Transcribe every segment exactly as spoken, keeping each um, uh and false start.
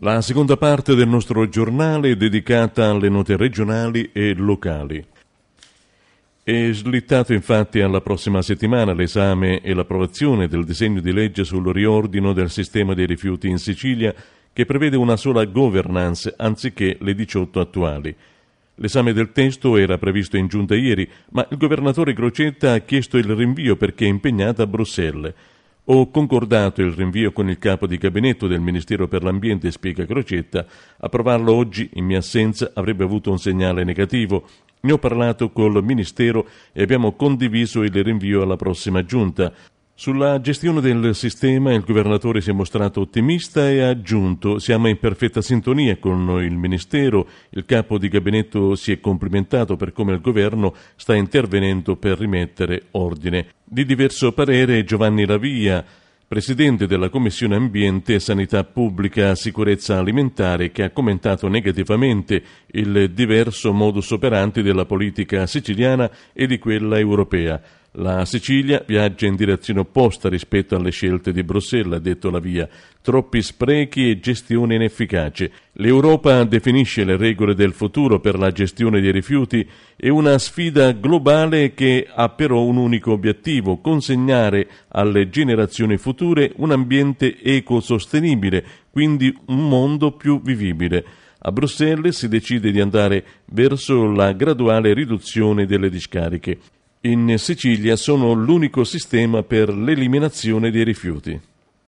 La seconda parte del nostro giornale è dedicata alle note regionali e locali. È slittato infatti alla prossima settimana l'esame e l'approvazione del disegno di legge sul riordino del sistema dei rifiuti in Sicilia, che prevede una sola governance anziché le diciotto attuali. L'esame del testo era previsto in giunta ieri, ma il governatore Crocetta ha chiesto il rinvio perché è impegnato a Bruxelles. Ho concordato il rinvio con il capo di gabinetto del Ministero per l'Ambiente, spiega Crocetta. Approvarlo oggi, in mia assenza, avrebbe avuto un segnale negativo. Ne ho parlato col Ministero e abbiamo condiviso il rinvio alla prossima giunta. Sulla gestione del sistema il governatore si è mostrato ottimista e ha aggiunto: siamo in perfetta sintonia con il Ministero, il capo di gabinetto si è complimentato per come il governo sta intervenendo per rimettere ordine. Di diverso parere Giovanni Lavia, presidente della Commissione Ambiente, Sanità Pubblica, Sicurezza Alimentare, che ha commentato negativamente il diverso modus operandi della politica siciliana e di quella europea. La Sicilia viaggia in direzione opposta rispetto alle scelte di Bruxelles, ha detto Lavia. Troppi sprechi e gestione inefficace. L'Europa definisce le regole del futuro per la gestione dei rifiuti e una sfida globale che ha però un unico obiettivo: consegnare alle generazioni future un ambiente ecosostenibile, quindi un mondo più vivibile. A Bruxelles si decide di andare verso la graduale riduzione delle discariche. In Sicilia sono l'unico sistema per l'eliminazione dei rifiuti.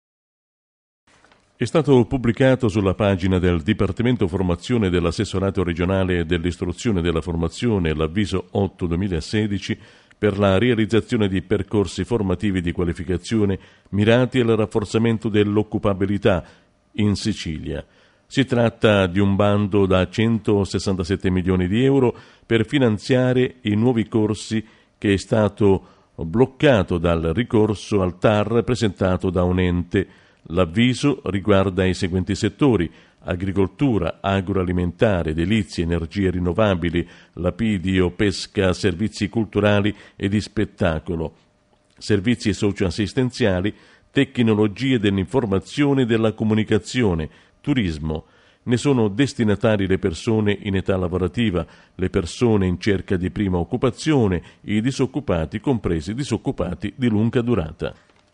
È stato pubblicato sulla pagina del Dipartimento Formazione dell'Assessorato regionale dell'istruzione e della formazione l'avviso otto duemilasedici per la realizzazione di percorsi formativi di qualificazione mirati al rafforzamento dell'occupabilità in Sicilia. Si tratta di un bando da centosessantasette milioni di euro per finanziare i nuovi corsi, che è stato bloccato dal ricorso al T A R presentato da un ente. L'avviso riguarda i seguenti settori: agricoltura, agroalimentare, edilizia, energie rinnovabili, lapidio, pesca, servizi culturali e di spettacolo, servizi socioassistenziali, tecnologie dell'informazione e della comunicazione, turismo. Ne sono destinatari le persone in età lavorativa, le persone in cerca di prima occupazione, i disoccupati, compresi disoccupati di lunga durata.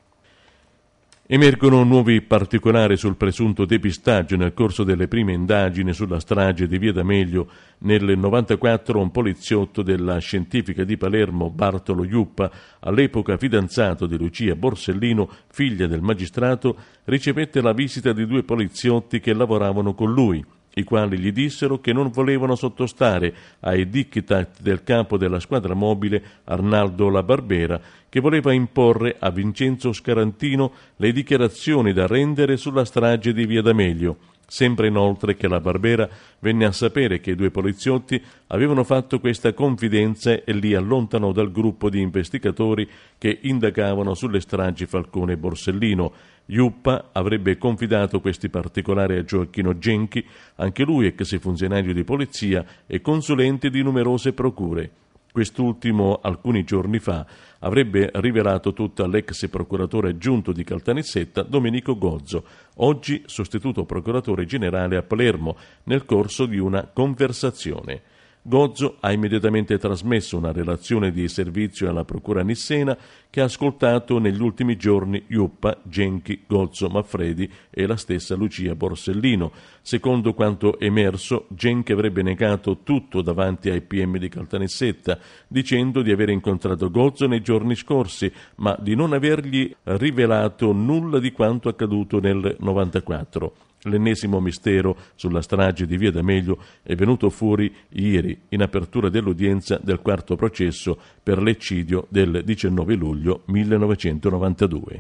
Emergono nuovi particolari sul presunto depistaggio nel corso delle prime indagini sulla strage di Via D'Amelio. Nel novantaquattro un poliziotto della Scientifica di Palermo, Bartolo Iuppa, all'epoca fidanzato di Lucia Borsellino, figlia del magistrato, ricevette la visita di due poliziotti che lavoravano con lui, i quali gli dissero che non volevano sottostare ai diktat del capo della squadra mobile Arnaldo La Barbera, che voleva imporre a Vincenzo Scarantino le dichiarazioni da rendere sulla strage di Via D'Amelio. Sembra inoltre che La Barbera venne a sapere che i due poliziotti avevano fatto questa confidenza e li allontanò dal gruppo di investigatori che indagavano sulle stragi Falcone e Borsellino. Iuppa avrebbe confidato questi particolari a Gioacchino Genchi, anche lui ex funzionario di polizia e consulente di numerose procure. Quest'ultimo, alcuni giorni fa, avrebbe rivelato tutto all'ex procuratore aggiunto di Caltanissetta, Domenico Gozzo, oggi sostituto procuratore generale a Palermo, nel corso di una conversazione. Gozzo ha immediatamente trasmesso una relazione di servizio alla procura nissena, che ha ascoltato negli ultimi giorni Iuppa, Genchi, Gozzo, Maffredi e la stessa Lucia Borsellino. Secondo quanto emerso, Genchi avrebbe negato tutto davanti ai P M di Caltanissetta, dicendo di aver incontrato Gozzo nei giorni scorsi, ma di non avergli rivelato nulla di quanto accaduto nel novantaquattro. L'ennesimo mistero sulla strage di Via D'Amelio è venuto fuori ieri in apertura dell'udienza del quarto processo per l'eccidio del diciannove luglio millenovecentonovantadue.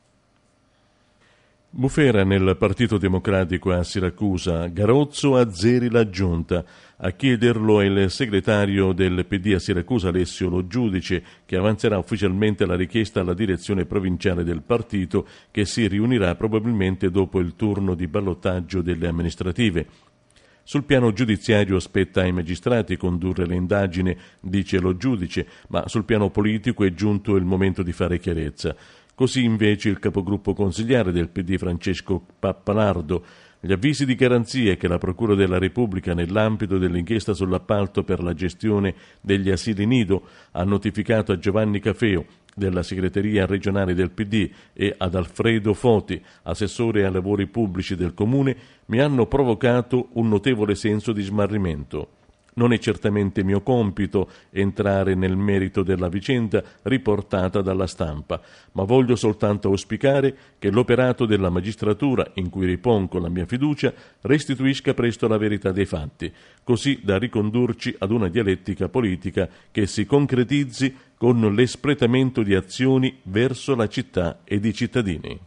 Bufera nel Partito Democratico a Siracusa, Garozzo azzeri la giunta. A chiederlo è il segretario del P D a Siracusa, Alessio Lo Giudice, che avanzerà ufficialmente la richiesta alla direzione provinciale del partito, che si riunirà probabilmente dopo il turno di ballottaggio delle amministrative. Sul piano giudiziario spetta ai magistrati condurre le indagini, dice Lo Giudice, ma sul piano politico è giunto il momento di fare chiarezza. Così invece il capogruppo consigliare del P D Francesco Pappalardo Gli avvisi di garanzia che la Procura della Repubblica, nell'ambito dell'inchiesta sull'appalto per la gestione degli asili nido, ha notificato a Giovanni Cafeo, della segreteria regionale del P D, e ad Alfredo Foti, assessore ai lavori pubblici del Comune, mi hanno provocato un notevole senso di smarrimento. Non è certamente mio compito entrare nel merito della vicenda riportata dalla stampa, ma voglio soltanto auspicare che l'operato della magistratura, in cui ripongo la mia fiducia, restituisca presto la verità dei fatti, così da ricondurci ad una dialettica politica che si concretizzi con l'espletamento di azioni verso la città ed i cittadini.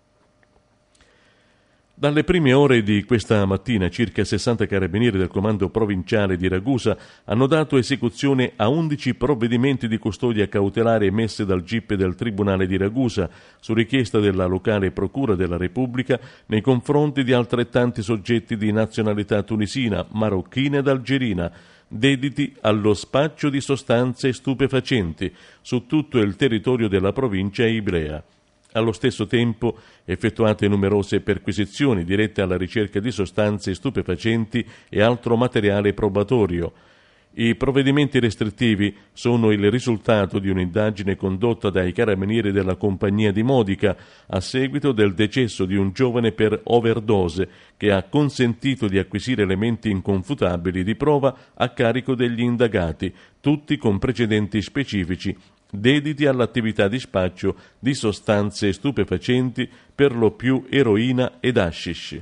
Dalle prime ore di questa mattina circa sessanta carabinieri del comando provinciale di Ragusa hanno dato esecuzione a undici provvedimenti di custodia cautelare emessi dal G I P del Tribunale di Ragusa su richiesta della locale Procura della Repubblica nei confronti di altrettanti soggetti di nazionalità tunisina, marocchina ed algerina, dediti allo spaccio di sostanze stupefacenti su tutto il territorio della provincia iblea. Allo stesso tempo effettuate numerose perquisizioni dirette alla ricerca di sostanze stupefacenti e altro materiale probatorio. I provvedimenti restrittivi sono il risultato di un'indagine condotta dai carabinieri della compagnia di Modica a seguito del decesso di un giovane per overdose che ha consentito di acquisire elementi inconfutabili di prova a carico degli indagati, tutti con precedenti specifici dediti all'attività di spaccio di sostanze stupefacenti, per lo più eroina ed hashish.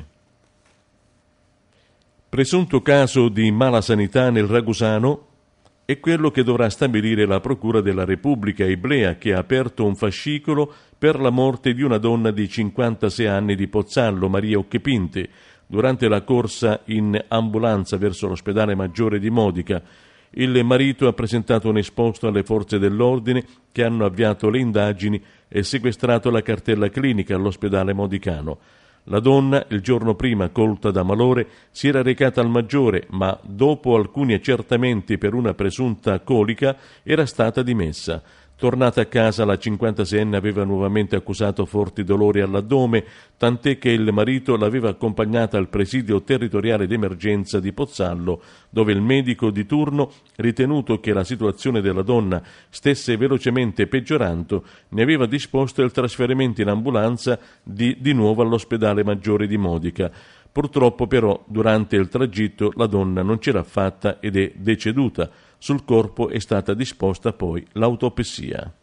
Presunto caso di mala sanità nel Ragusano è quello che dovrà stabilire la Procura della Repubblica Iblea, che ha aperto un fascicolo per la morte di una donna di cinquantasei anni di Pozzallo, Maria Occhepinte, durante la corsa in ambulanza verso l'ospedale maggiore di Modica. Il marito ha presentato un esposto alle forze dell'ordine che hanno avviato le indagini e sequestrato la cartella clinica all'ospedale modicano. La donna, il giorno prima colta da malore, si era recata al maggiore, ma dopo alcuni accertamenti per una presunta colica era stata dimessa. Tornata a casa, la cinquantaseienne aveva nuovamente accusato forti dolori all'addome, tant'è che il marito l'aveva accompagnata al presidio territoriale d'emergenza di Pozzallo, dove il medico di turno, ritenuto che la situazione della donna stesse velocemente peggiorando, ne aveva disposto il trasferimento in ambulanza di, di nuovo all'ospedale maggiore di Modica. Purtroppo però durante il tragitto la donna non ce l'ha fatta ed è deceduta. Sul corpo è stata disposta poi l'autopsia.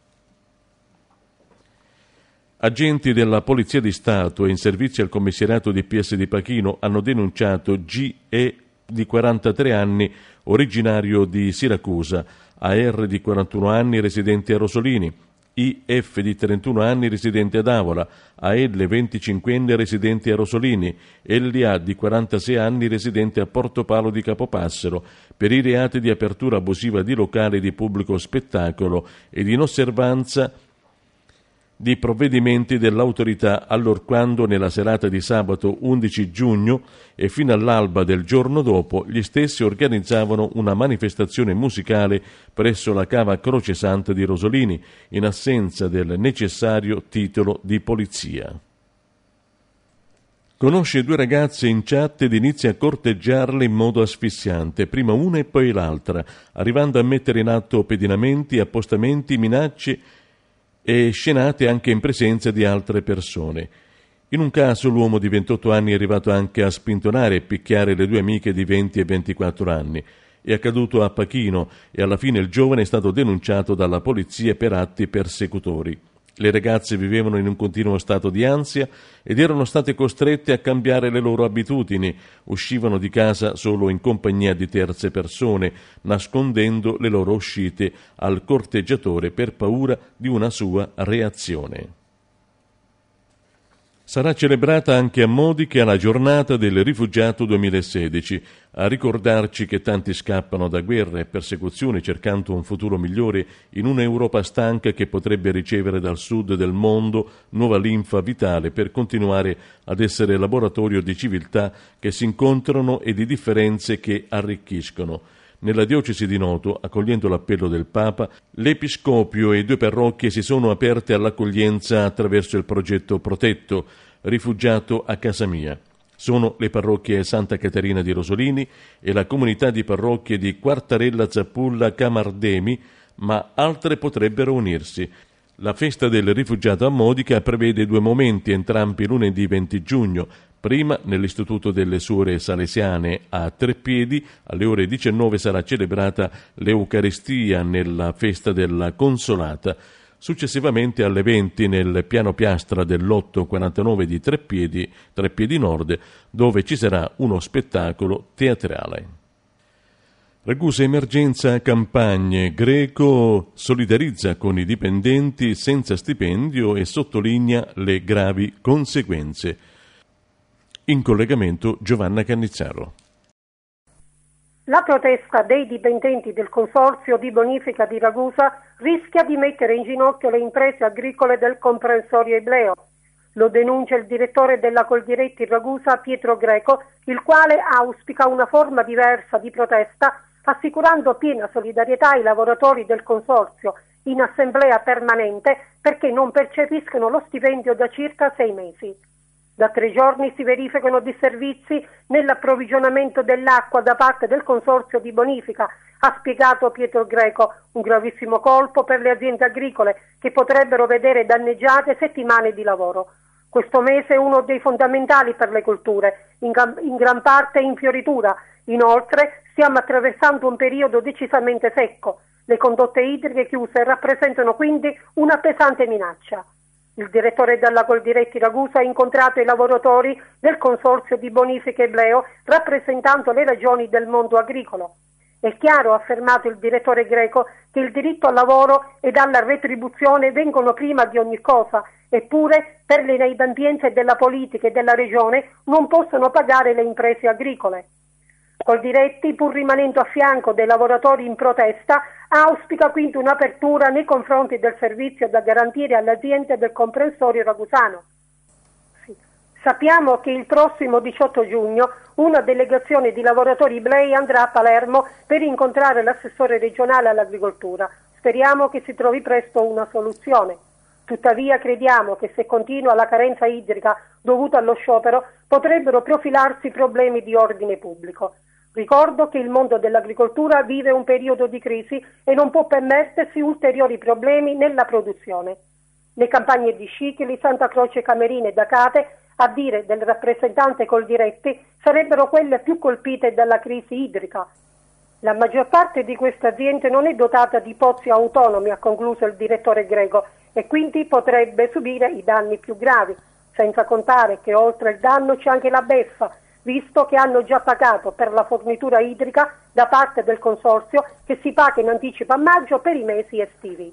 Agenti della Polizia di Stato e in servizio al commissariato di P S di Pachino hanno denunciato G E di quarantatré anni, originario di Siracusa, A R di quarantuno anni, residente a Rosolini, I F di trentuno anni, residente ad Avola, A L venticinquenne, residente a Rosolini, L A di quarantasei anni, residente a Portopalo di Capopassero, per i reati di apertura abusiva di locali di pubblico spettacolo e di inosservanza di provvedimenti dell'autorità allorquando nella serata di sabato undici giugno e fino all'alba del giorno dopo gli stessi organizzavano una manifestazione musicale presso la cava Croce Santa di Rosolini in assenza del necessario titolo di polizia. Conosce due ragazze in chat ed inizia a corteggiarle in modo asfissiante, prima una e poi l'altra, arrivando a mettere in atto pedinamenti, appostamenti, minacce e scenate anche in presenza di altre persone. In un caso l'uomo di ventotto anni è arrivato anche a spintonare e picchiare le due amiche di venti e ventiquattro anni. È accaduto a Pachino e alla fine il giovane è stato denunciato dalla polizia per atti persecutori. Le ragazze vivevano in un continuo stato di ansia ed erano state costrette a cambiare le loro abitudini. Uscivano di casa solo in compagnia di terze persone, nascondendo le loro uscite al corteggiatore per paura di una sua reazione. Sarà celebrata anche a Modica la giornata del rifugiato duemilasedici, a ricordarci che tanti scappano da guerre e persecuzioni cercando un futuro migliore in un'Europa stanca che potrebbe ricevere dal sud del mondo nuova linfa vitale per continuare ad essere laboratorio di civiltà che si incontrano e di differenze che arricchiscono. Nella diocesi di Noto, accogliendo l'appello del Papa, l'Episcopio e due parrocchie si sono aperte all'accoglienza attraverso il progetto Protetto, rifugiato a casa mia. Sono le parrocchie Santa Caterina di Rosolini e la comunità di parrocchie di Quartarella Zappulla Camardemi, ma altre potrebbero unirsi. La festa del rifugiato a Modica prevede due momenti, entrambi lunedì venti giugno. Prima, nell'Istituto delle Suore Salesiane a Treppiedi, alle ore diciannove sarà celebrata l'Eucaristia nella festa della Consolata. Successivamente alle venti nel piano piastra dell'otto quarantanove di Treppiedi, Treppiedi Nord, dove ci sarà uno spettacolo teatrale. Ragusa Emergenza Campagne, Greco solidarizza con i dipendenti senza stipendio e sottolinea le gravi conseguenze. In collegamento Giovanna Cannizzaro. La protesta dei dipendenti del Consorzio di Bonifica di Ragusa rischia di mettere in ginocchio le imprese agricole del comprensorio Ibleo. Lo denuncia il direttore della Coldiretti Ragusa, Pietro Greco, il quale auspica una forma diversa di protesta, assicurando piena solidarietà ai lavoratori del Consorzio in assemblea permanente perché non percepiscono lo stipendio da circa sei mesi. Da tre giorni si verificano disservizi nell'approvvigionamento dell'acqua da parte del Consorzio di Bonifica, ha spiegato Pietro Greco, un gravissimo colpo per le aziende agricole che potrebbero vedere danneggiate settimane di lavoro. Questo mese è uno dei fondamentali per le colture, in gran, in gran parte in fioritura. Inoltre stiamo attraversando un periodo decisamente secco. Le condotte idriche chiuse rappresentano quindi una pesante minaccia. Il direttore della Coldiretti Ragusa ha incontrato i lavoratori del Consorzio di Bonifica Ibleo rappresentando le ragioni del mondo agricolo. È chiaro, ha affermato il direttore Greco, che il diritto al lavoro e alla retribuzione vengono prima di ogni cosa, eppure per le inadempienze della politica e della regione non possono pagare le imprese agricole. Coldiretti, pur rimanendo a fianco dei lavoratori in protesta, auspica quindi un'apertura nei confronti del servizio da garantire alle aziende del comprensorio ragusano. Sì. Sappiamo che il prossimo diciotto giugno una delegazione di lavoratori iblei andrà a Palermo per incontrare l'assessore regionale all'agricoltura. Speriamo che si trovi presto una soluzione. Tuttavia crediamo che se continua la carenza idrica dovuta allo sciopero potrebbero profilarsi problemi di ordine pubblico. Ricordo che il mondo dell'agricoltura vive un periodo di crisi e non può permettersi ulteriori problemi nella produzione. Le campagne di Scicli, Santa Croce Camerina e Dacate, a dire del rappresentante Coldiretti, sarebbero quelle più colpite dalla crisi idrica. La maggior parte di queste aziende non è dotata di pozzi autonomi, ha concluso il direttore Greco, e quindi potrebbe subire i danni più gravi, senza contare che oltre il danno c'è anche la beffa, visto che hanno già pagato per la fornitura idrica da parte del Consorzio che si paga in anticipo a maggio per i mesi estivi.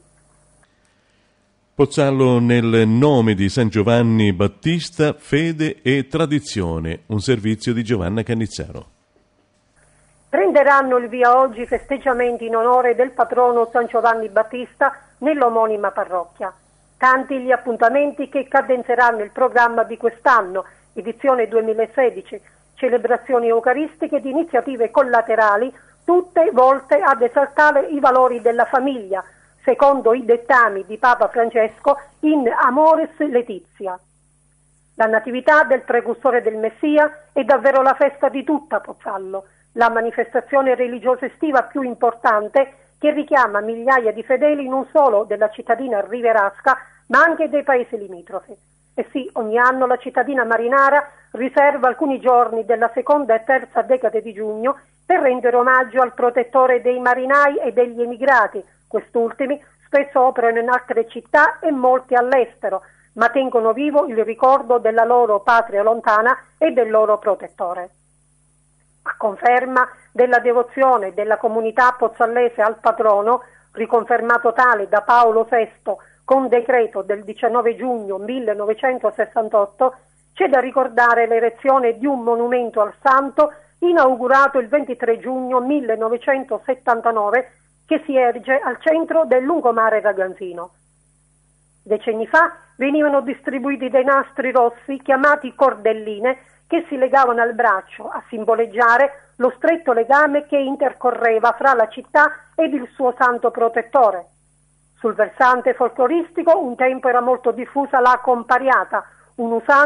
Pozzallo nel nome di San Giovanni Battista, fede e tradizione, un servizio di Giovanna Cannizzaro. Prenderanno il via oggi festeggiamenti in onore del patrono San Giovanni Battista nell'omonima parrocchia. Tanti gli appuntamenti che cadenzeranno il programma di quest'anno, edizione duemilasedici, celebrazioni eucaristiche ed iniziative collaterali, tutte volte ad esaltare i valori della famiglia, secondo i dettami di Papa Francesco in Amoris Laetitia. La natività del precursore del Messia è davvero la festa di tutta Pozzallo, la manifestazione religiosa estiva più importante che richiama migliaia di fedeli non solo della cittadina riverasca, ma anche dei paesi limitrofi. E sì, ogni anno la cittadina marinara riserva alcuni giorni della seconda e terza decade di giugno per rendere omaggio al protettore dei marinai e degli emigrati. Quest'ultimi spesso operano in altre città e molti all'estero, ma tengono vivo il ricordo della loro patria lontana e del loro protettore. A conferma della devozione della comunità pozzallese al patrono, riconfermato tale da Paolo sesto con decreto del diciannove giugno millenovecentosessantotto, c'è da ricordare l'erezione di un monumento al santo inaugurato il ventitré giugno millenovecentosettantanove che si erge al centro del lungomare ragganzino. Decenni fa venivano distribuiti dei nastri rossi chiamati cordelline che si legavano al braccio a simboleggiare lo stretto legame che intercorreva fra la città ed il suo santo protettore. Sul versante folcloristico un tempo era molto diffusa la compariata, un'usanza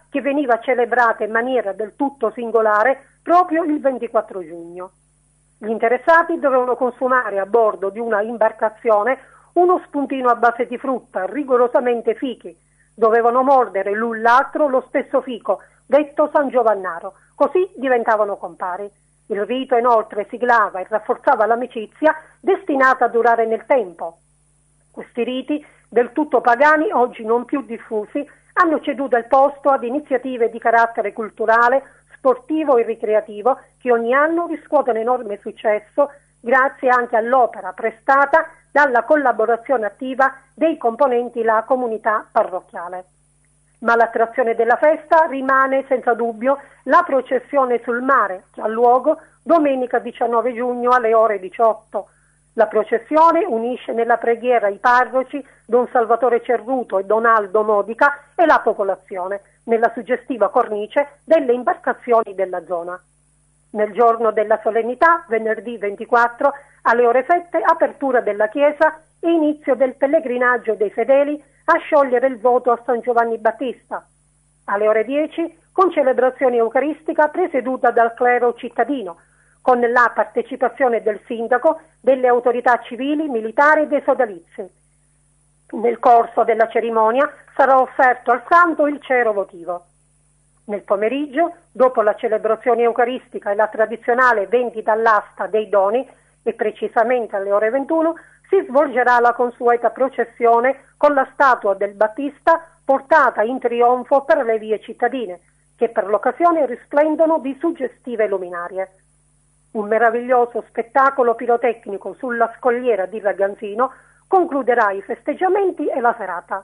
che veniva celebrata in maniera del tutto singolare proprio il ventiquattro giugno. Gli interessati dovevano consumare a bordo di una imbarcazione uno spuntino a base di frutta, rigorosamente fichi. Dovevano mordere l'un l'altro lo stesso fico, detto San Giovannaro, così diventavano compari. Il rito inoltre siglava e rafforzava l'amicizia destinata a durare nel tempo. Questi riti, del tutto pagani, oggi non più diffusi, hanno ceduto il posto ad iniziative di carattere culturale, sportivo e ricreativo che ogni anno riscuotono enorme successo grazie anche all'opera prestata dalla collaborazione attiva dei componenti la comunità parrocchiale. Ma l'attrazione della festa rimane senza dubbio la processione sul mare, che ha luogo domenica diciannove giugno alle ore diciotto. La processione unisce nella preghiera i parroci Don Salvatore Cerruto e Don Aldo Modica e la popolazione, nella suggestiva cornice delle imbarcazioni della zona. Nel giorno della solennità, venerdì ventiquattro, alle ore sette, apertura della chiesa e inizio del pellegrinaggio dei fedeli a sciogliere il voto a San Giovanni Battista. Alle ore dieci, con celebrazione eucaristica presieduta dal clero cittadino, con la partecipazione del sindaco, delle autorità civili, militari e dei sodalizi. Nel corso della cerimonia sarà offerto al santo il cero votivo. Nel pomeriggio, dopo la celebrazione eucaristica e la tradizionale vendita all'asta dei doni, e precisamente alle ore ventuno, si svolgerà la consueta processione con la statua del Battista portata in trionfo per le vie cittadine, che per l'occasione risplendono di suggestive luminarie. Un meraviglioso spettacolo pirotecnico sulla scogliera di Ragganzino concluderà i festeggiamenti e la serata.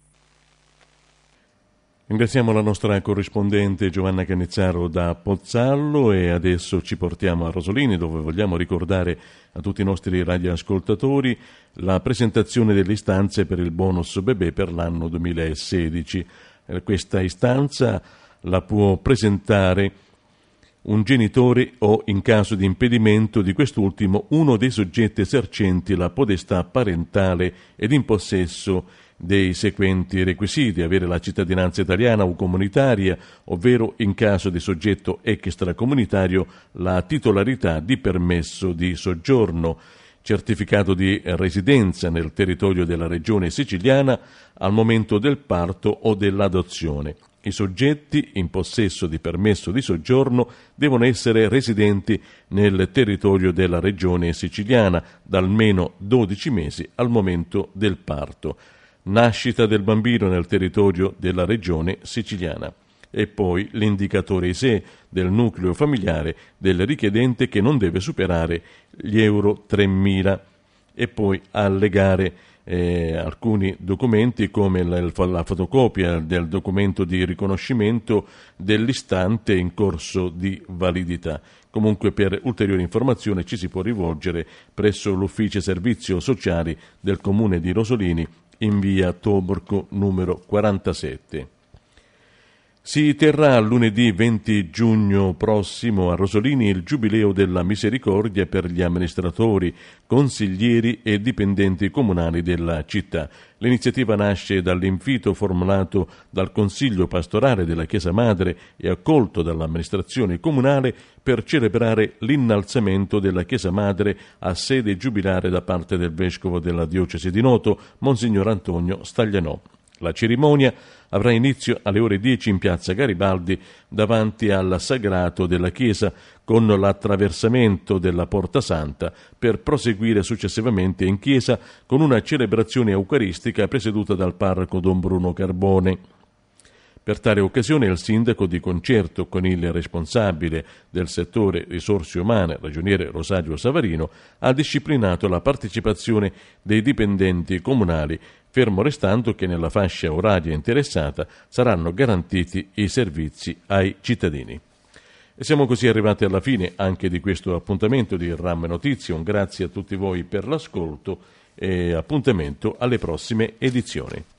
Ringraziamo la nostra corrispondente Giovanna Cannizzaro da Pozzallo e adesso ci portiamo a Rosolini, dove vogliamo ricordare a tutti i nostri radioascoltatori la presentazione delle istanze per il bonus bebè per l'anno duemilasedici. Questa istanza la può presentare un genitore o, in caso di impedimento di quest'ultimo, uno dei soggetti esercenti la potestà parentale ed in possesso dei seguenti requisiti: avere la cittadinanza italiana o comunitaria, ovvero, in caso di soggetto extracomunitario, la titolarità di permesso di soggiorno, certificato di residenza nel territorio della regione siciliana al momento del parto o dell'adozione. I soggetti in possesso di permesso di soggiorno devono essere residenti nel territorio della regione siciliana da almeno dodici mesi al momento del parto. Nascita del bambino nel territorio della regione siciliana. E poi l'indicatore I S E E del nucleo familiare del richiedente, che non deve superare gli euro tremila. E poi allegare Eh, alcuni documenti come la, la fotocopia del documento di riconoscimento dell'istante in corso di validità. Comunque, per ulteriori informazioni ci si può rivolgere presso l'ufficio servizio sociali del comune di Rosolini in via Toborco numero quarantasette. Si terrà lunedì venti giugno prossimo a Rosolini il Giubileo della Misericordia per gli amministratori, consiglieri e dipendenti comunali della città. L'iniziativa nasce dall'invito formulato dal Consiglio pastorale della Chiesa Madre e accolto dall'amministrazione comunale per celebrare l'innalzamento della Chiesa Madre a sede giubilare da parte del Vescovo della Diocesi di Noto, Monsignor Antonio Staglianò. La cerimonia avrà inizio alle ore dieci in piazza Garibaldi davanti al sagrato della chiesa con l'attraversamento della Porta Santa, per proseguire successivamente in chiesa con una celebrazione eucaristica presieduta dal parroco Don Bruno Carbone. Per tale occasione il sindaco, di concerto con il responsabile del settore risorse umane, ragioniere Rosario Savarino, ha disciplinato la partecipazione dei dipendenti comunali, fermo restando che nella fascia oraria interessata saranno garantiti i servizi ai cittadini. E siamo così arrivati alla fine anche di questo appuntamento di RAM Notizie. Un grazie a tutti voi per l'ascolto e appuntamento alle prossime edizioni.